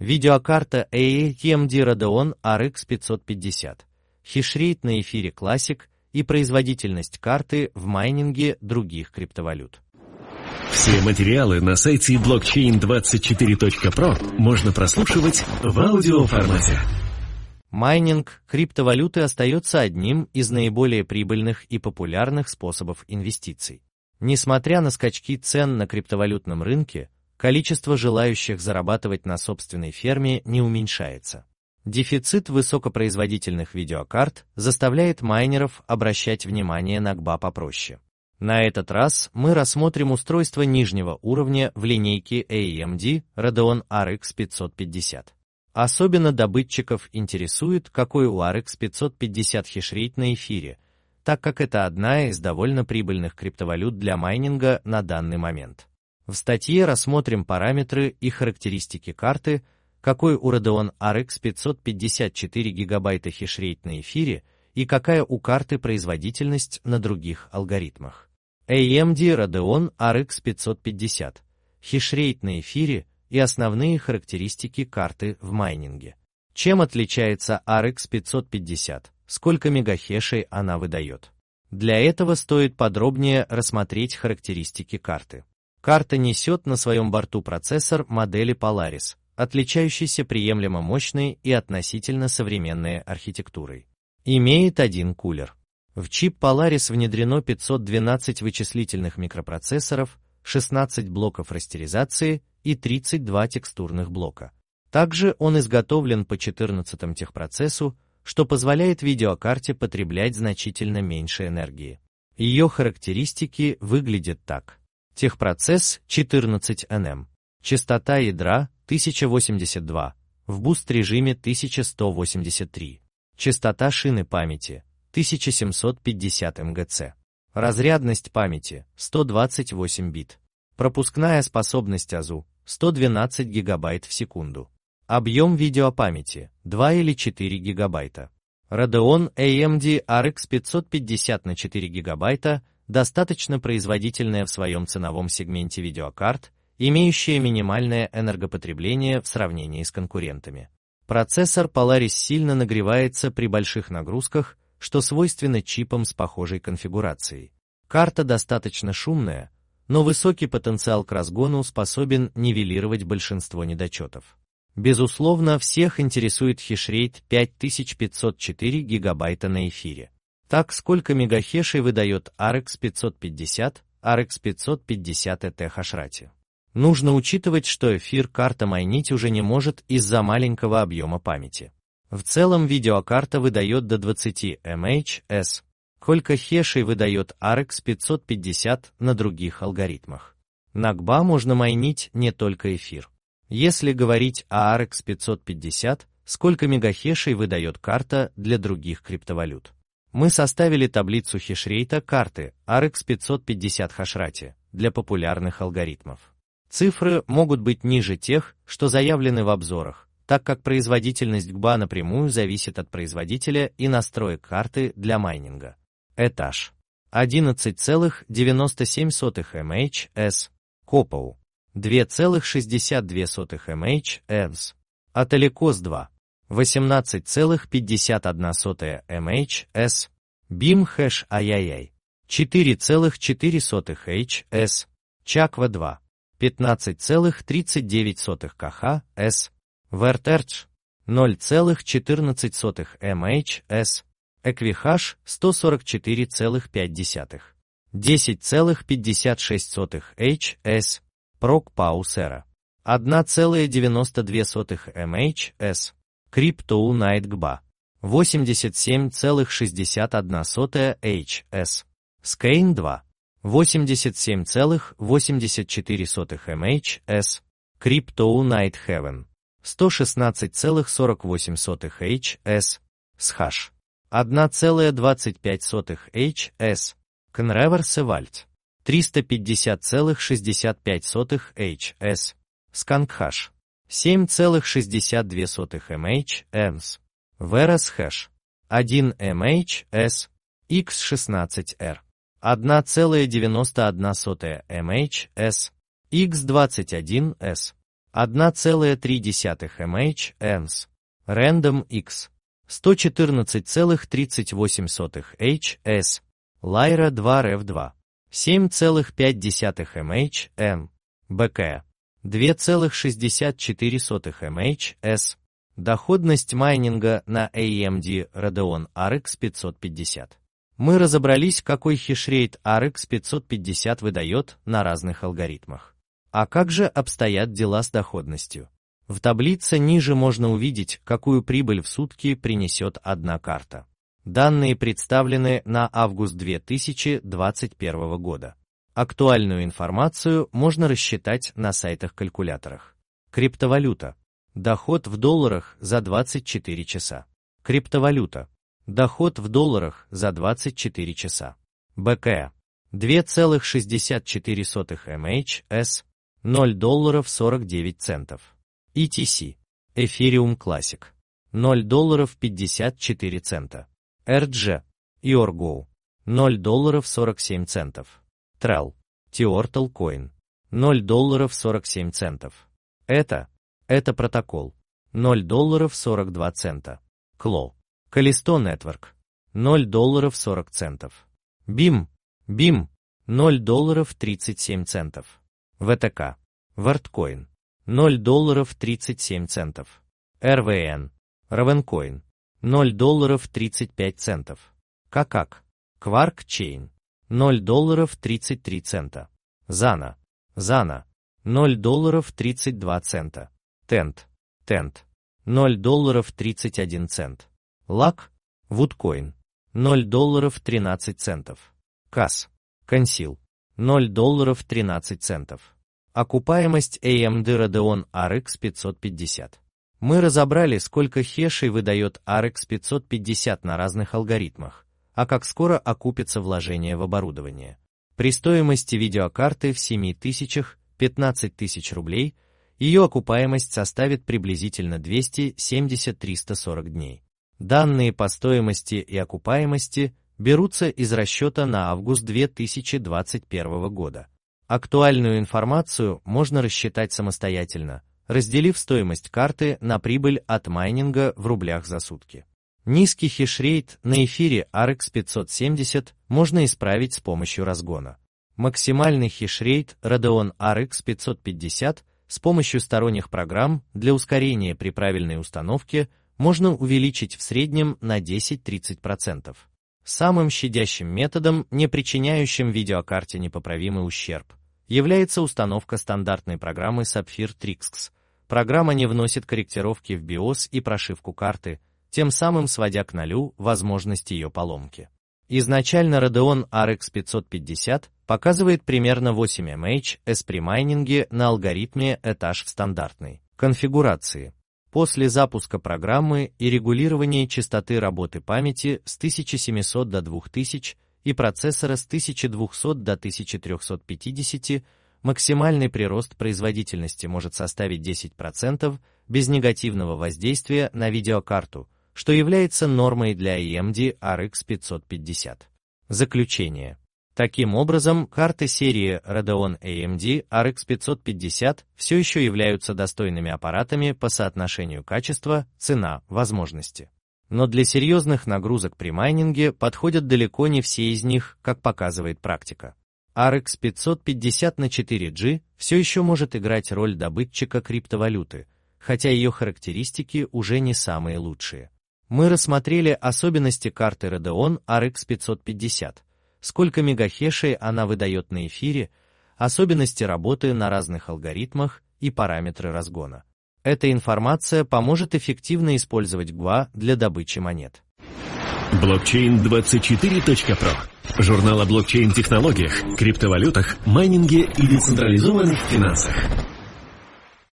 Видеокарта AMD Radeon RX 550. Хешрейт на эфире Classic и производительность карты в майнинге других криптовалют. Все материалы на сайте blockchain24.pro можно прослушивать в аудиоформате. Майнинг криптовалюты остается одним из наиболее прибыльных и популярных способов инвестиций. Несмотря на скачки цен на криптовалютном рынке, количество желающих зарабатывать на собственной ферме не уменьшается. Дефицит высокопроизводительных видеокарт заставляет майнеров обращать внимание на ГБА попроще. На этот раз мы рассмотрим устройство нижнего уровня в линейке AMD Radeon RX 550. Особенно добытчиков интересует, какой у RX 550 хешрейт на эфире, так как это одна из довольно прибыльных криптовалют для майнинга на данный момент. В статье рассмотрим параметры и характеристики карты, какой у Radeon RX 554 ГБ хешрейт на эфире и какая у карты производительность на других алгоритмах. AMD Radeon RX 550, хешрейт на эфире и основные характеристики карты в майнинге. Чем отличается RX 550, сколько мегахешей она выдает? Для этого стоит подробнее рассмотреть характеристики карты. Карта несет на своем борту процессор модели Polaris, отличающийся приемлемо мощной и относительно современной архитектурой. Имеет один кулер. В чип Polaris внедрено 512 вычислительных микропроцессоров, 16 блоков растеризации и 32 текстурных блока. Также он изготовлен по 14-му техпроцессу, что позволяет видеокарте потреблять значительно меньше энергии. Ее характеристики выглядят так. Техпроцесс 14 nm. Частота ядра 1082, в буст-режиме 1183. Частота шины памяти 1750 МГц. Разрядность памяти 128 бит. Пропускная способность АЗУ 112 ГБ в секунду. Объем видеопамяти 2 или 4 ГБ. Radeon AMD RX 550 на 4 ГБ достаточно производительная в своем ценовом сегменте видеокарт, имеющая минимальное энергопотребление в сравнении с конкурентами. Процессор Polaris сильно нагревается при больших нагрузках, что свойственно чипам с похожей конфигурацией. Карта достаточно шумная, но высокий потенциал к разгону способен нивелировать большинство недочетов. Безусловно, всех интересует хешрейт 5504 ГБ на эфире. Так, сколько мегахешей выдает RX 550, RX 550 ET хашрате? Нужно учитывать, что эфир карта майнить уже не может из-за маленького объема памяти. В целом видеокарта выдает до 20 мHz. Сколько хешей выдает RX 550 на других алгоритмах? На ГБА можно майнить не только эфир. Если говорить о RX 550, сколько мегахешей выдает карта для других криптовалют? Мы составили таблицу хешрейта карты RX 550 хашрате для популярных алгоритмов. Цифры могут быть ниже тех, что заявлены в обзорах, так как производительность ГБА напрямую зависит от производителя и настроек карты для майнинга. Этаж 11,97 мHz, КОПАУ 2,62 мHz, Ателекос 2 18,51 мHz, BIM хэш ай-яй-яй 4,4 Hz, Чаква 2 15,39 КХ-С, Вертердж 0,14 мHz, Эквихаш 144,5, 10,56 Hz, Прок Паусера 1,92 мHz, Crypto Night ГБА 87,61 Hz, Skein 2 87,84 мHz, Crypto Night Heaven 116,48 Hz, Shash 1,25 Hz, Conreverse Vault 350,65 Hz, Skunkhash 7,62 mHz, Veras Hash 1 mHz, X16R 1,91 mHz, X21S 1,3 mH EMS, Random X, 114,38 HS, Lyra 2 Rev2, 7,5 mH M, BK, 2,64 mH S. Доходность майнинга на AMD Radeon RX 550. Мы разобрались, какой хешрейт RX 550 выдает на разных алгоритмах. А как же обстоят дела с доходностью? В таблице ниже можно увидеть, какую прибыль в сутки принесет одна карта. Данные представлены на август 2021 года. Актуальную информацию можно рассчитать на сайтах-калькуляторах. Криптовалюта. Доход в долларах за 24 часа. Криптовалюта. Доход в долларах за 24 часа. БК. 2,64 mH S, $0.49. ETC. Ethereum Classic. $0.54. RG. Yorgo. $0.47. Trell. Turtle Coin. $0.47. Это протокол. $0.42. Claw. Callisto Network. $0.40. BIM. $0.37. VTK. Worldcoin. $0.37. RVN. Ravencoin. $0.35. Kakak. Quark Chain. $0.33. Zana. $0.32. Tent. $0.31. LAK. Woodcoin. $0.13. CAS. Conceal. $0.13. Окупаемость AMD Radeon RX 550. Мы разобрали, сколько хешей выдает RX 550 на разных алгоритмах, а как скоро окупится вложение в оборудование. При стоимости видеокарты в 7 тысячах 15 тысяч рублей ее окупаемость составит приблизительно 270-340 дней. Данные по стоимости и окупаемости берутся из расчета на август 2021 года. Актуальную информацию можно рассчитать самостоятельно, разделив стоимость карты на прибыль от майнинга в рублях за сутки. Низкий хешрейт на эфире RX 570 можно исправить с помощью разгона. Максимальный хешрейт Radeon RX 550 с помощью сторонних программ для ускорения при правильной установке можно увеличить в среднем на 10-30%. Самым щадящим методом, не причиняющим видеокарте непоправимый ущерб, является установка стандартной программы Sapphire Trix. Программа не вносит корректировки в BIOS и прошивку карты, тем самым сводя к нулю возможность ее поломки. Изначально Radeon RX 550 показывает примерно 8 mH S при майнинге на алгоритме этаж в стандартной конфигурации. После запуска программы и регулирования частоты работы памяти с 1700 до 2000 и процессора с 1200 до 1350, максимальный прирост производительности может составить 10% без негативного воздействия на видеокарту, что является нормой для AMD RX 550. Заключение. Таким образом, карты серии Radeon AMD RX 550 все еще являются достойными аппаратами по соотношению качества, цена, возможности. Но для серьезных нагрузок при майнинге подходят далеко не все из них, как показывает практика. RX 550 на 4G все еще может играть роль добытчика криптовалюты, хотя ее характеристики уже не самые лучшие. Мы рассмотрели особенности карты Radeon RX 550, сколько мегахешей она выдает на эфире, особенности работы на разных алгоритмах и параметры разгона. Эта информация поможет эффективно использовать ГУА для добычи монет. Blockchain24.pro. Журнал о блокчейн-технологиях, криптовалютах, майнинге и децентрализованных финансах.